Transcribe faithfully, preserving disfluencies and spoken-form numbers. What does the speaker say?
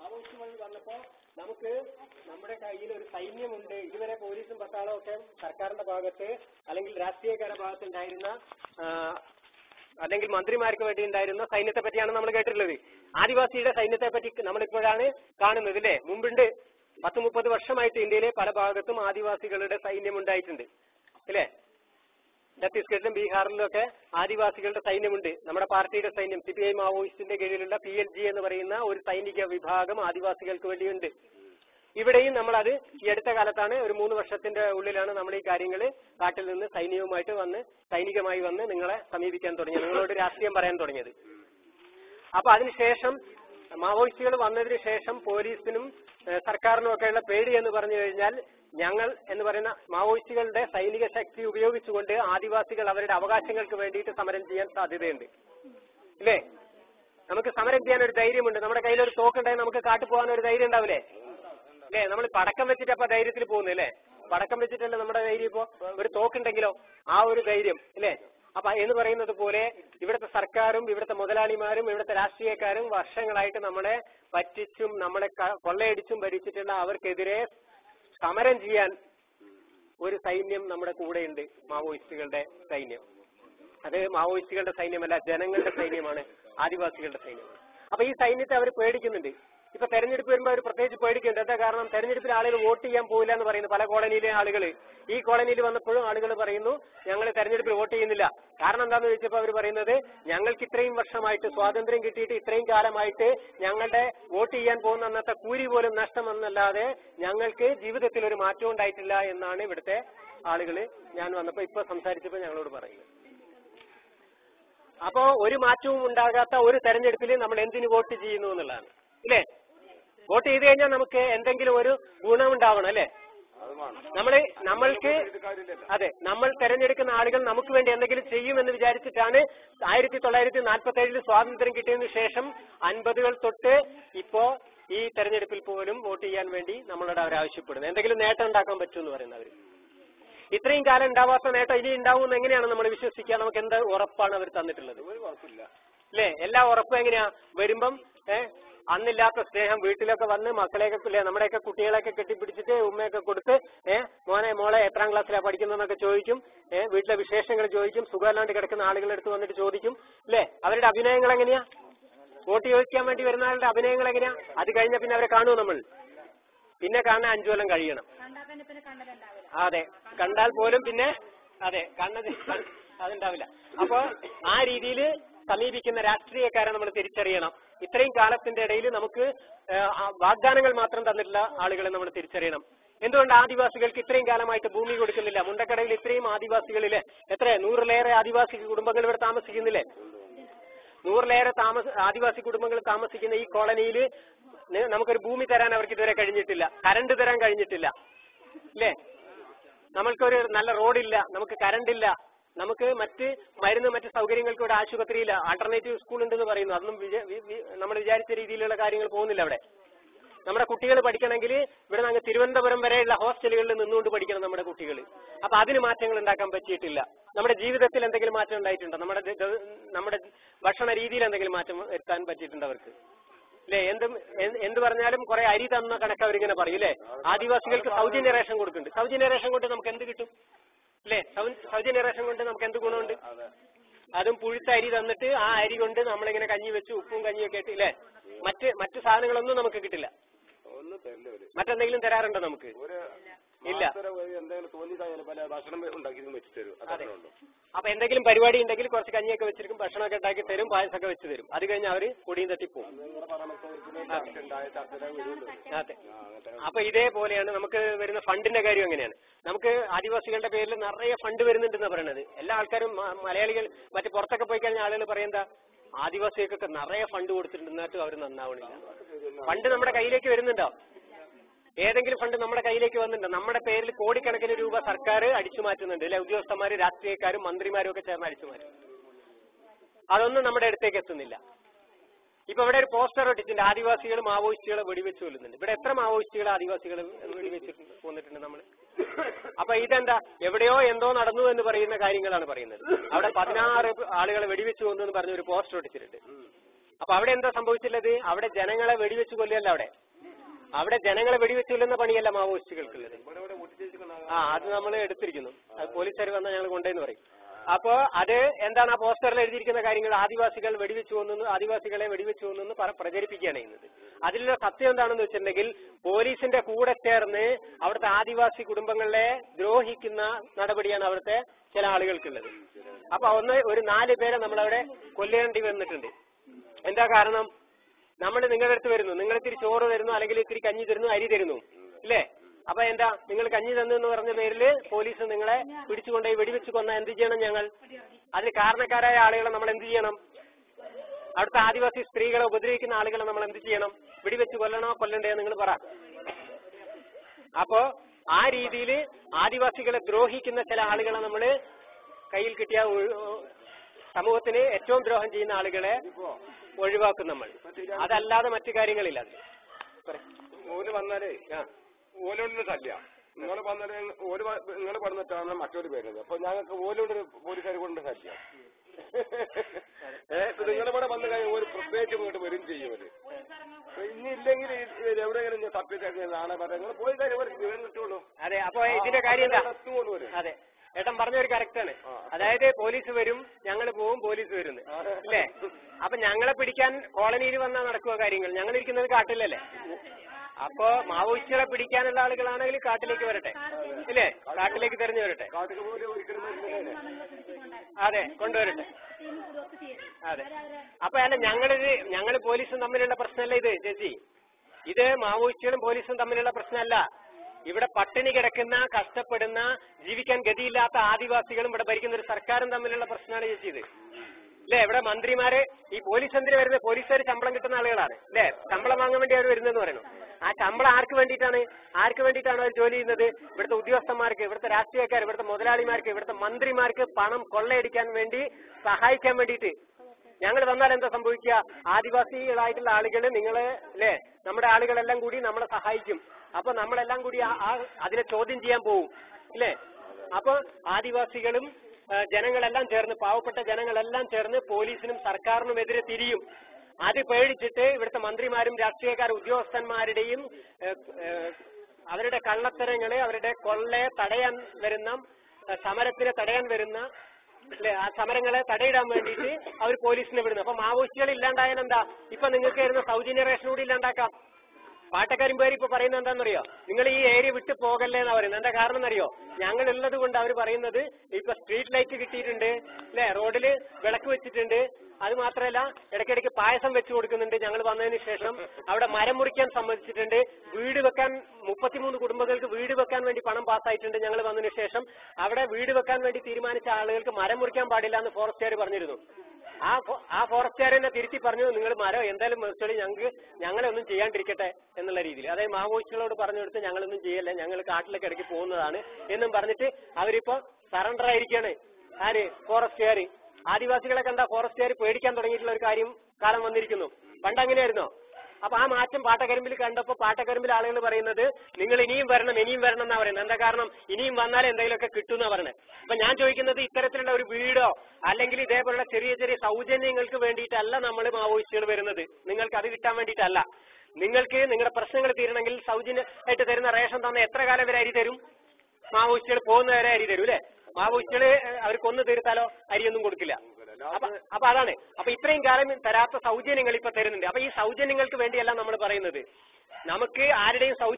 മാവോയിസ്റ്റുകൾ വന്നപ്പോ നമുക്ക് നമ്മുടെ കയ്യിൽ ഒരു സൈന്യമുണ്ട്. ഇതുവരെ പോലീസും പട്ടാളവും ഒക്കെ സർക്കാരിന്റെ ഭാഗത്ത് അല്ലെങ്കിൽ രാഷ്ട്രീയക്കാരുടെ ഭാഗത്ത് ഉണ്ടായിരുന്ന അല്ലെങ്കിൽ മന്ത്രിമാർക്ക് വേണ്ടി ഉണ്ടായിരുന്ന സൈന്യത്തെ പറ്റിയാണ് നമ്മൾ കേട്ടിട്ടുള്ളത്. ആദിവാസിയുടെ സൈന്യത്തെ പറ്റി നമ്മളിപ്പോഴാണ് കാണുന്നത് അല്ലേ. മുമ്പുണ്ട്, പത്ത് മുപ്പത് വർഷമായിട്ട് ഇന്ത്യയിലെ പല ഭാഗത്തും ആദിവാസികളുടെ സൈന്യം ഉണ്ടായിട്ടുണ്ട് അല്ലേ. ഛത്തീസ്ഗഡിലും ബീഹാറിലും ഒക്കെ ആദിവാസികളുടെ സൈന്യമുണ്ട്. നമ്മുടെ പാർട്ടിയുടെ സൈന്യം സി പി ഐ മാവോയിസ്റ്റിന്റെ കീഴിലുള്ള പി എൽ ജി എന്ന് പറയുന്ന ഒരു സൈനിക വിഭാഗം ആദിവാസികൾക്ക് വേണ്ടിയുണ്ട്. ഇവിടെയും നമ്മളത് ഈ അടുത്ത കാലത്താണ്, ഒരു മൂന്ന് വർഷത്തിന്റെ ഉള്ളിലാണ് നമ്മൾ ഈ കാര്യങ്ങൾ കാട്ടിൽ നിന്ന് സൈന്യവുമായിട്ട് വന്ന് സൈനികമായി വന്ന് നിങ്ങളെ സമീപിക്കാൻ തുടങ്ങിയത്, നിങ്ങളോട് രാഷ്ട്രീയം പറയാൻ തുടങ്ങിയത്. അപ്പൊ അതിനുശേഷം മാവോയിസ്റ്റുകൾ വന്നതിന് ശേഷം പോലീസിനും സർക്കാരിനും ഒക്കെയുള്ള പേടി എന്ന് പറഞ്ഞു കഴിഞ്ഞാൽ, ഞങ്ങൾ എന്ന് പറയുന്ന മാവോയിസ്റ്റുകളുടെ സൈനിക ശക്തി ഉപയോഗിച്ചുകൊണ്ട് ആദിവാസികൾ അവരുടെ അവകാശങ്ങൾക്ക് വേണ്ടിയിട്ട് സമരം ചെയ്യാൻ സാധ്യതയുണ്ട് അല്ലേ. നമുക്ക് സമരം ചെയ്യാൻ ഒരു ധൈര്യമുണ്ട്. നമ്മുടെ കയ്യിൽ ഒരു തോക്കുണ്ടെങ്കിൽ നമുക്ക് കാട്ടു പോകാൻ ഒരു ധൈര്യം ഉണ്ടാവില്ലേ അല്ലേ. നമ്മൾ പടക്കം വെച്ചിട്ട് അപ്പൊ ധൈര്യത്തിൽ പോകുന്നു അല്ലേ. പടക്കം വെച്ചിട്ടല്ലേ നമ്മുടെ ധൈര്യം. ഇപ്പോ ഒരു തോക്കുണ്ടെങ്കിലോ ആ ഒരു ധൈര്യം അല്ലേ. അപ്പൊ എന്ന് പറയുന്നത് പോലെ ഇവിടുത്തെ സർക്കാരും ഇവിടുത്തെ മുതലാളിമാരും ഇവിടുത്തെ രാഷ്ട്രീയക്കാരും വർഷങ്ങളായിട്ട് നമ്മളെ പറ്റിച്ചും നമ്മളെ കൊള്ളയടിച്ചും ഭരിച്ചിട്ടുള്ള അവർക്കെതിരെ സമരം ചെയ്യാൻ ഒരു സൈന്യം നമ്മുടെ കൂടെയുണ്ട്, മാവോയിസ്റ്റുകളുടെ സൈന്യം. അത് മാവോയിസ്റ്റുകളുടെ സൈന്യമല്ല, ജനങ്ങളുടെ സൈന്യമാണ്, ആദിവാസികളുടെ സൈന്യമാണ്. അപ്പൊ ഈ സൈന്യത്തെ അവർ പേടിക്കുന്നുണ്ട്. ഇപ്പൊ തെരഞ്ഞെടുപ്പ് വരുമ്പോൾ അവർ പ്രത്യേകിച്ച് പേടിക്കുന്നുണ്ട്. എന്താ കാരണം? തെരഞ്ഞെടുപ്പിൽ ആളുകൾ വോട്ട് ചെയ്യാൻ പോകില്ല എന്ന് പറയുന്നു പല കോളനിയിലെ ആളുകൾ. ഈ കോളനിയിൽ വന്നപ്പോഴും ആളുകൾ പറയുന്നു ഞങ്ങൾ തെരഞ്ഞെടുപ്പിൽ വോട്ട് ചെയ്യുന്നില്ല. കാരണം എന്താന്ന് ചോദിച്ചപ്പോൾ അവർ പറയുന്നത്, ഞങ്ങൾക്ക് ഇത്രയും വർഷമായിട്ട് സ്വാതന്ത്ര്യം കിട്ടിയിട്ട് ഇത്രയും കാലമായിട്ട് ഞങ്ങളുടെ വോട്ട് ചെയ്യാൻ പോകുന്ന അന്നത്തെ കൂലി പോലും നഷ്ടമെന്നല്ലാതെ ഞങ്ങൾക്ക് ജീവിതത്തിൽ ഒരു മാറ്റവും ഉണ്ടായിട്ടില്ല എന്നാണ് ഇവിടുത്തെ ആളുകൾ ഞാൻ വന്നപ്പോ ഇപ്പൊ സംസാരിച്ചപ്പോൾ ഞങ്ങളോട് പറയുന്നത്. അപ്പോ ഒരു മാറ്റവും ഉണ്ടാകാത്ത ഒരു തെരഞ്ഞെടുപ്പിൽ നമ്മൾ എന്തിനു വോട്ട് ചെയ്യുന്നു എന്നുള്ളതാണ് ഇല്ലേ. വോട്ട് ചെയ്ത് കഴിഞ്ഞാൽ നമുക്ക് എന്തെങ്കിലും ഒരു ഗുണമുണ്ടാവണം അല്ലേ. നമ്മള് നമ്മൾക്ക് അതെ നമ്മൾ തെരഞ്ഞെടുക്കുന്ന ആളുകൾ നമുക്ക് വേണ്ടി എന്തെങ്കിലും ചെയ്യുമെന്ന് വിചാരിച്ചിട്ടാണ് ആയിരത്തി തൊള്ളായിരത്തി നാൽപ്പത്തി ഏഴിൽ സ്വാതന്ത്ര്യം കിട്ടിയതിനു ശേഷം അൻപതുകൾ തൊട്ട് ഇപ്പോ ഈ തെരഞ്ഞെടുപ്പിൽ പോലും വോട്ട് ചെയ്യാൻ വേണ്ടി നമ്മളോട് അവർ ആവശ്യപ്പെടുന്നത്. എന്തെങ്കിലും നേട്ടം ഉണ്ടാക്കാൻ പറ്റുമെന്ന് പറയുന്നവർ. ഇത്രയും കാലം ഉണ്ടാവാത്ത നേട്ടം ഇനി ഉണ്ടാവും എങ്ങനെയാണ് നമ്മൾ വിശ്വസിക്കുക? നമുക്ക് എന്താ ഉറപ്പാണ് അവർ തന്നിട്ടുള്ളത് അല്ലേ. എല്ലാ ഉറപ്പും എങ്ങനെയാ? വരുമ്പം ഏഹ് അന്നില്ലാത്ത സ്നേഹം വീട്ടിലൊക്കെ വന്ന് മക്കളെയൊക്കെ ഇല്ലേ നമ്മുടെയൊക്കെ കുട്ടികളെയൊക്കെ കെട്ടിപ്പിടിച്ചിട്ട് ഉമ്മയൊക്കെ കൊടുത്ത് ഏഹ് മോനെ മോളെ എത്രാം ക്ലാസ്സിലാണ് പഠിക്കുന്നതെന്നൊക്കെ ചോദിക്കും. ഏഹ് വീട്ടിലെ വിശേഷങ്ങൾ ചോദിക്കും. സുഖമല്ലാണ്ട് കിടക്കുന്ന ആളുകളുടെ അടുത്ത് വന്നിട്ട് ചോദിക്കും അല്ലേ. അവരുടെ അഭിനയങ്ങൾ എങ്ങനെയാ? വോട്ട് ചോദിക്കാൻ വേണ്ടി വരുന്ന ആളുടെ അഭിനയങ്ങൾ എങ്ങനെയാ? അത് കഴിഞ്ഞ പിന്നെ അവരെ കാണുമോ നമ്മൾ? പിന്നെ കാണാൻ അഞ്ചു കൊല്ലം കഴിയണം. അതെ, കണ്ടാൽ പോലും പിന്നെ അതെ കണ്ണത് അതുണ്ടാവില്ല. അപ്പൊ ആ രീതിയിൽ സമീപിക്കുന്ന രാഷ്ട്രീയക്കാരെ നമ്മൾ തിരിച്ചറിയണം. ഇത്രയും കാലത്തിന്റെ ഇടയിൽ നമുക്ക് വാഗ്ദാനങ്ങൾ മാത്രം തന്നിട്ടുള്ള ആളുകളെ നമ്മൾ തിരിച്ചറിയണം. എന്തുകൊണ്ട് ആദിവാസികൾക്ക് ഇത്രയും കാലമായിട്ട് ഭൂമി കൊടുക്കുന്നില്ല? മുണ്ടക്കടയിൽ ഇത്രയും ആദിവാസികളിലെ എത്ര നൂറിലേറെ ആദിവാസി കുടുംബങ്ങൾ ഇവിടെ താമസിക്കുന്നില്ലേ? നൂറിലേറെ താമസ ആദിവാസി കുടുംബങ്ങൾ താമസിക്കുന്ന ഈ കോളനിയിൽ നമുക്കൊരു ഭൂമി തരാൻ അവർക്ക് ഇതുവരെ കഴിഞ്ഞിട്ടില്ല. കരണ്ട് തരാൻ കഴിഞ്ഞിട്ടില്ല അല്ലേ. നമ്മൾക്കൊരു നല്ല റോഡില്ല, നമുക്ക് കരണ്ടില്ല, നമുക്ക് മറ്റ് മരുന്ന് മറ്റ് സൗകര്യങ്ങൾക്ക് ഇവിടെ ആശുപത്രിയില്ല, ആൾട്ടർനേറ്റീവ് സ്കൂൾ ഉണ്ടെന്ന് പറയുന്നു. അതൊന്നും നമ്മൾ വിചാരിച്ച രീതിയിലുള്ള കാര്യങ്ങൾ പോകുന്നില്ല അവിടെ. നമ്മുടെ കുട്ടികൾ പഠിക്കണമെങ്കിൽ ഇവിടെ നിന്ന് തിരുവനന്തപുരം വരെയുള്ള ഹോസ്റ്റലുകളിൽ നിന്നുകൊണ്ട് പഠിക്കണം നമ്മുടെ കുട്ടികൾ. അപ്പൊ അതിന് മാറ്റങ്ങൾ ഉണ്ടാക്കാൻ പറ്റിയിട്ടില്ല. നമ്മുടെ ജീവിതത്തിൽ എന്തെങ്കിലും മാറ്റം ഉണ്ടായിട്ടുണ്ടോ? നമ്മുടെ നമ്മുടെ ഭക്ഷണ രീതിയിൽ എന്തെങ്കിലും മാറ്റം വരുത്താൻ പറ്റിയിട്ടുണ്ടോ അവർക്ക് അല്ലേ? എന്തും എന്ത് പറഞ്ഞാലും കുറെ അരി തന്ന കണക്ക് അവരിങ്ങനെ പറയും അല്ലേ. ആദിവാസികൾക്ക് സൗജന്യ റേഷൻ കൊടുക്കുന്നുണ്ട്. സൗജന്യ റേഷൻ കൊണ്ട് നമുക്ക് എന്ത് കിട്ടും അല്ലേ? സൗജന്യ റേഷൻ കൊണ്ട് നമുക്ക് എന്ത് ഗുണമുണ്ട്? അതും പുഴുത്ത അരി തന്നിട്ട് ആ അരി കൊണ്ട് നമ്മളിങ്ങനെ കഞ്ഞി വെച്ച് ഉപ്പും കഞ്ഞിയൊക്കെ ഇട്ട് ഇല്ലേ. മറ്റ് മറ്റ് സാധനങ്ങളൊന്നും നമുക്ക് കിട്ടില്ല. മറ്റെന്തെങ്കിലും തരാറുണ്ടോ നമുക്ക്? ഇല്ല. അപ്പൊ എന്തെങ്കിലും പരിപാടി ഉണ്ടെങ്കിൽ കുറച്ച് കഞ്ഞിയൊക്കെ വെച്ചിരിക്കും, ഭക്ഷണമൊക്കെ ഉണ്ടാക്കി തരും, പായസമൊക്കെ വെച്ച് തരും. അത് കഴിഞ്ഞ് അവര് കൊടിയും തട്ടിപ്പോവും. അതെ. അപ്പൊ ഇതേപോലെയാണ് നമുക്ക് വരുന്ന ഫണ്ടിന്റെ കാര്യം. എങ്ങനെയാണ് നമുക്ക് ആദിവാസികളുടെ പേരിൽ നിറയെ ഫണ്ട് വരുന്നുണ്ടെന്നാണ് പറയണത്. എല്ലാ ആൾക്കാരും മലയാളികൾ മറ്റു പുറത്തൊക്കെ പോയി കഴിഞ്ഞാൽ ആളുകൾ പറയുന്നതാ ആദിവാസികൾക്കൊക്കെ നിറയെ ഫണ്ട് കൊടുത്തിട്ടുണ്ടെന്നിട്ടും അവർ നന്നാവണില്ല. ഫണ്ട് നമ്മുടെ കയ്യിലേക്ക് വരുന്നുണ്ടോ? ഏതെങ്കിലും ഫണ്ട് നമ്മുടെ കയ്യിലേക്ക് വന്നിട്ടുണ്ടോ? നമ്മുടെ പേരിൽ കോടിക്കണക്കിന് രൂപ സർക്കാർ അടിച്ചു മാറ്റുന്നുണ്ട് അല്ലെ. ഉദ്യോഗസ്ഥന്മാര് രാഷ്ട്രീയക്കാരും മന്ത്രിമാരും ഒക്കെ ചേർന്ന് അടിച്ചു മാറ്റും. അതൊന്നും നമ്മുടെ അടുത്തേക്ക് എത്തുന്നില്ല. ഇപ്പൊ ഇവിടെ ഒരു പോസ്റ്റർ ഒട്ടിച്ചിട്ടുണ്ട്, ആദിവാസികൾ മാവോയിസ്റ്റുകളെ വെടിവെച്ച് കൊല്ലുന്നുണ്ട്. ഇവിടെ എത്ര മാവോയിസ്റ്റുകൾ ആദിവാസികൾ വെടിവെച്ച് കൊന്നിട്ടുണ്ട് നമ്മൾ? അപ്പൊ ഇതെന്താ? എവിടെയോ എന്തോ നടന്നു എന്ന് പറയുന്ന കാര്യങ്ങളാണ് പറയുന്നത്. അവിടെ പതിനാറ് ആളുകളെ വെടിവെച്ച് കൊന്നു എന്ന് പറഞ്ഞ ഒരു പോസ്റ്റർ ഒട്ടിച്ചിട്ടുണ്ട്. അപ്പൊ അവിടെ എന്താ സംഭവിച്ചിട്ടുള്ളത്? അവിടെ ജനങ്ങളെ വെടിവെച്ച് കൊല്ലുകയല്ല, അവിടെ അവിടെ ജനങ്ങളെ വെടിവെച്ച് കൊല്ലുന്ന പണിയല്ല മാവോയിസ്റ്റുകൾക്കുള്ളത്. ആ അത് നമ്മൾ എടുത്തിരിക്കുന്നു, അത് പോലീസുകാർ വന്നാൽ ഞങ്ങൾ കൊണ്ടേന്ന് പറയും. അപ്പോ അത് എന്താണ് ആ പോസ്റ്ററിൽ എഴുതിയിരിക്കുന്ന കാര്യങ്ങൾ? ആദിവാസികൾ വെടിവെച്ച് കൊന്നു, ആദിവാസികളെ വെടിവെച്ച് കൊന്നു പ്രചരിപ്പിക്കുകയാണ് ചെയ്യുന്നത്. അതിലുള്ള സത്യം എന്താണെന്ന് വെച്ചിട്ടുണ്ടെങ്കിൽ പോലീസിന്റെ കൂടെ ചേർന്ന് അവിടുത്തെ ആദിവാസി കുടുംബങ്ങളെ ദ്രോഹിക്കുന്ന നടപടിയാണ് അവിടുത്തെ ചില ആളുകൾക്കുള്ളത്. അപ്പൊ ഒന്ന് ഒരു നാല് പേരെ നമ്മളവിടെ കൊല്ലേണ്ടി വന്നിട്ടുണ്ട്. എന്താ കാരണം? നമ്മൾ നിങ്ങളുടെ അടുത്ത് വരുന്നു, നിങ്ങൾ ഇത്തിരി ചോറ് തരുന്നു, അല്ലെങ്കിൽ ഇത്തിരി കഞ്ഞി തരുന്നു, അരി തരുന്നു, ഇല്ലേ? അപ്പൊ എന്താ, നിങ്ങൾ കഞ്ഞി തന്നു എന്ന് പറഞ്ഞ പേരിൽ പോലീസ് നിങ്ങളെ പിടിച്ചുകൊണ്ടുപോയി വെടിവെച്ച് കൊന്ന എന്ത് ചെയ്യണം? ഞങ്ങൾ അതിന് കാരണക്കാരായ ആളുകളെ നമ്മൾ എന്ത് ചെയ്യണം? അവിടുത്തെ ആദിവാസി സ്ത്രീകളെ ഉപദ്രവിക്കുന്ന ആളുകളെ നമ്മൾ എന്ത് ചെയ്യണം? വെടിവെച്ച് കൊല്ലണോ കൊല്ലണ്ടേ നിങ്ങൾ പറ. അപ്പോ ആ രീതിയിൽ ആദിവാസികളെ ദ്രോഹിക്കുന്ന ചില ആളുകളെ നമ്മൾ കയ്യിൽ കിട്ടിയ സമൂഹത്തിന് ഏറ്റവും ദ്രോഹം ചെയ്യുന്ന ആളുകളെ ഒഴിവാക്കും നമ്മൾ. അതല്ലാതെ മറ്റു കാര്യങ്ങളില്ല. ഓല് വന്നാലേ ഓലോട് ശല്യ നിങ്ങൾ വന്നാല് ഓല് നിങ്ങൾ പറഞ്ഞിട്ടാണ് മറ്റൊരു പേരുന്നത്. അപ്പൊ ഞങ്ങൾക്ക് ഓലോട് പോലീസുകാർ കൊണ്ട് ശല്യം. ഏഹ് നിങ്ങളിവിടെ വന്നു കഴിഞ്ഞാൽ ഒരു പ്രത്യേകിച്ച് ഇങ്ങോട്ട് വരും ചെയ്യുമത്. ഇനി ഇല്ലെങ്കിൽ എവിടെയെങ്കിലും തപ്പിട്ട് നാളെ പറയാം പോലീസുകാർ ഒരു വിവരം കിട്ടുള്ളൂ. അതെ, അപ്പൊ ഇതിന്റെ കാര്യം എന്താ? അതെ, ഏട്ടൻ പറഞ്ഞൊരു കറക്റ്റാണ്. അതായത് പോലീസ് വരും, ഞങ്ങൾ പോവും, പോലീസ് വരുന്നു, അല്ലേ? അപ്പൊ ഞങ്ങളെ പിടിക്കാൻ കോളനിയിൽ വന്നാൽ നടക്കുക കാര്യങ്ങൾ. ഞങ്ങൾ ഇരിക്കുന്നത് കാട്ടിലല്ലേ? അപ്പൊ മാവോയിസ്റ്റുകളെ പിടിക്കാനുള്ള ആളുകളാണെങ്കിൽ കാട്ടിലേക്ക് വരട്ടെ, ഇല്ലേ? കാട്ടിലേക്ക് തെരഞ്ഞു വരട്ടെ, അതെ കൊണ്ടുവരട്ടെ. അതെ, അപ്പൊ അല്ല ഞങ്ങളിത് ഞങ്ങൾ പോലീസും തമ്മിലുള്ള പ്രശ്നമല്ല ഇത് ചേച്ചി. ഇത് മാവോയിസ്റ്റുകളും പോലീസും തമ്മിലുള്ള പ്രശ്നമല്ല. ഇവിടെ പട്ടിണി കിടക്കുന്ന, കഷ്ടപ്പെടുന്ന, ജീവിക്കാൻ ഗതിയില്ലാത്ത ആദിവാസികളും ഇവിടെ ഭരിക്കുന്ന ഒരു സർക്കാരും തമ്മിലുള്ള പ്രശ്നമാണ് ചേച്ചി ഇത്, അല്ലേ? ഇവിടെ മന്ത്രിമാര് ഈ പോലീസ് എന്തിനു വരുന്നത്? പോലീസുകാർ ശമ്പളം കിട്ടുന്ന ആളുകളാണ്, അല്ലേ? ശമ്പളം വാങ്ങാൻ വേണ്ടി അവർ വരുന്നതെന്ന് പറയുന്നു. ആ ശമ്പളം ആർക്ക് വേണ്ടിയിട്ടാണ്? ആർക്ക് വേണ്ടിയിട്ടാണ് അവർ ജോലി ചെയ്യുന്നത്? ഇവിടുത്തെ ഉദ്യോഗസ്ഥന്മാർക്ക്, ഇവിടുത്തെ രാഷ്ട്രീയക്കാർ, ഇവിടുത്തെ മുതലാളിമാർക്ക്, ഇവിടുത്തെ മന്ത്രിമാർക്ക് പണം കൊള്ളയടിക്കാൻ വേണ്ടി സഹായിക്കാൻ വേണ്ടിയിട്ട്. ഞങ്ങൾ വന്നാൽ എന്താ സംഭവിക്കുക? ആദിവാസികളായിട്ടുള്ള ആളുകൾ നിങ്ങള്, അല്ലേ, നമ്മുടെ ആളുകളെല്ലാം കൂടി നമ്മളെ സഹായിക്കും. അപ്പൊ നമ്മളെല്ലാം കൂടി അതിനെ ചോദ്യം ചെയ്യാൻ പോവും, ഇല്ലേ? അപ്പൊ ആദിവാസികളും ജനങ്ങളെല്ലാം ചേർന്ന്, പാവപ്പെട്ട ജനങ്ങളെല്ലാം ചേർന്ന് പോലീസിനും സർക്കാരിനും എതിരെ തിരിയും. അത് പേടിച്ചിട്ട് ഇവിടുത്തെ മന്ത്രിമാരും രാഷ്ട്രീയക്കാരും ഉദ്യോഗസ്ഥന്മാരുടെയും അവരുടെ കള്ളത്തരങ്ങളെ, അവരുടെ കൊള്ളയെ തടയാൻ വരുന്ന, സമരത്തിനെ തടയാൻ വരുന്ന, അല്ലെ, ആ സമരങ്ങളെ തടയിടാൻ വേണ്ടിയിട്ട് അവർ പോലീസിനെ വിടുന്നു. അപ്പൊ മാവോയിസ്റ്റുകൾ ഇല്ലാണ്ടായാൽ എന്താ? ഇപ്പൊ നിങ്ങൾക്ക് വരുന്ന സൗജന്യ റേഷൻ കൂടി ഇല്ലാണ്ടാക്കാം. പാട്ടക്കരിമ്പേര് ഇപ്പൊ പറയുന്നത് എന്താണെന്നറിയോ? നിങ്ങൾ ഈ ഏരിയ വിട്ട് പോകല്ലേ എന്നാ പറയുന്നത്. എന്താ കാരണം എന്നറിയോ? ഞങ്ങൾ ഉള്ളത് കൊണ്ട് അവർ പറയുന്നത് ഇപ്പൊ സ്ട്രീറ്റ് ലൈറ്റ് കിട്ടിയിട്ടുണ്ട്, അല്ലെ, റോഡില് വിളക്ക് വെച്ചിട്ടുണ്ട്, അത് മാത്രമല്ല ഇടയ്ക്കിടയ്ക്ക് പായസം വെച്ചു കൊടുക്കുന്നുണ്ട്. ഞങ്ങൾ വന്നതിന് ശേഷം അവിടെ മരം മുറിക്കാൻ സമ്മതിച്ചിട്ടുണ്ട്, വീട് വെക്കാൻ മുപ്പത്തിമൂന്ന് കുടുംബങ്ങൾക്ക് വീട് വെക്കാൻ വേണ്ടി പണം പാസ്സായിട്ടുണ്ട്. ഞങ്ങൾ വന്നതിന് ശേഷം അവിടെ വീട് വെക്കാൻ വേണ്ടി തീരുമാനിച്ച ആളുകൾക്ക് മരം മുറിക്കാൻ പാടില്ല എന്ന് ഫോറസ്റ്റുകാർ പറഞ്ഞിരുന്നു. ആ ആ ഫോറസ്റ്റുകാരനെ തിരുത്തി പറഞ്ഞു, നിങ്ങൾ മരം എന്തായാലും മുറിച്ചോളി, ഞങ്ങൾക്ക് ഞങ്ങളെ ഒന്നും ചെയ്യാണ്ടിരിക്കട്ടെ എന്നുള്ള രീതിയിൽ. അതായത് മാവോയിസ്റ്റുകളോട് പറഞ്ഞു കൊടുത്ത് ഞങ്ങളൊന്നും ചെയ്യല്ല, ഞങ്ങൾ കാട്ടിലേക്ക് ഇടയ്ക്ക് പോകുന്നതാണ് എന്നും പറഞ്ഞിട്ട് അവരിപ്പോ സറണ്ടർ ആയിരിക്കാണ്. ആര്? ഫോറസ്റ്റുകാർ. ആദിവാസികളെ കണ്ട ഫോറസ്റ്റുകാർ പേടിക്കാൻ തുടങ്ങിയിട്ടുള്ള ഒരു കാര്യം കാലം വന്നിരിക്കുന്നു. പണ്ട് അങ്ങനെയായിരുന്നോ? അപ്പൊ ആ മാറ്റം പാട്ടക്കരിമ്പിൽ കണ്ടപ്പോ പാട്ടക്കരിമ്പിൽ ആളുകൾ പറയുന്നത് നിങ്ങൾ ഇനിയും വരണം, ഇനിയും വരണം എന്നാ പറയുന്നത്. എന്താ കാരണം? ഇനിയും വന്നാലേ എന്തെങ്കിലുമൊക്കെ കിട്ടുമെന്നാ പറയുന്നത്. അപ്പൊ ഞാൻ ചോദിക്കുന്നത്, ഇത്തരത്തിലുള്ള ഒരു വീടോ അല്ലെങ്കിൽ ഇതേപോലുള്ള ചെറിയ ചെറിയ സൗജന്യങ്ങൾക്ക് വേണ്ടിയിട്ടല്ല നമ്മൾ മാവോയിസ്റ്റുകൾ വരുന്നത്. നിങ്ങൾക്ക് അത് കിട്ടാൻ വേണ്ടിയിട്ടല്ല. നിങ്ങൾക്ക് നിങ്ങളുടെ പ്രശ്നങ്ങൾ തീരണമെങ്കിൽ സൗജന്യമായിട്ട് തരുന്ന റേഷൻ തന്നെ എത്ര കാലം വരെ അരി തരും? മാവോയിസ്റ്റുകൾ പോകുന്നവരെ അരി തരും, അല്ലെ? മാവോയിസ്റ്റുകൾ അവർ കൊന്നു തീർത്താലോ അരിയൊന്നും കൊടുക്കില്ല. അപ്പൊ അപ്പൊ അതാണ്. അപ്പൊ ഇത്രയും കാലം തരാത്ത സൗജന്യങ്ങൾ ഇപ്പൊ തരുന്നുണ്ട്. അപ്പൊ ഈ സൗജന്യങ്ങൾക്ക് വേണ്ടിയല്ല നമ്മൾ പറയുന്നത്. നമുക്ക് ആരുടെയും സൗജന്യം